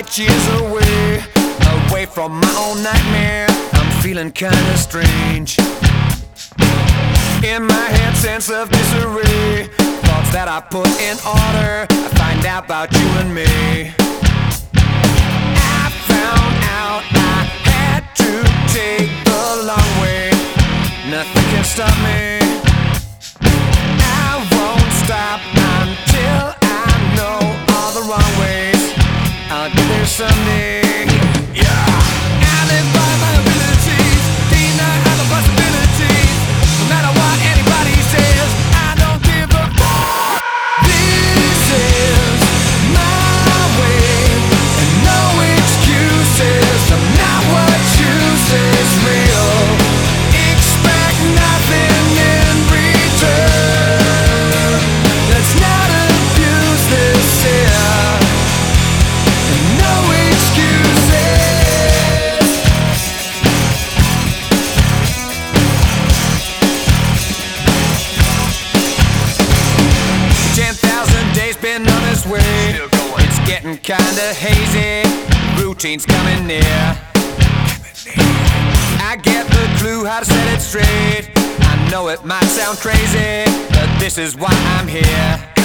8 years away, away from my own nightmare. I'm feeling kinda strange. In my head, sense of disarray, thoughts that I put in order. I find out about you and me. I found out I had to take the long way. Nothing can stop me. I won't stop until I know all the wrong ways. I'll get there someday. Yeah. I live by my abilities, deny all the possibilities. No matter what anybody says, I don't give a fuck. This is my way, and no excuses. I'm not what you say is real. Expect nothing in return. Let's not abuse this here. No excuses. 10,000 days been on its way. It's getting kinda hazy. Routine's coming near. I get the clue how to set it straight. I know it might sound crazy, but this is why I'm here.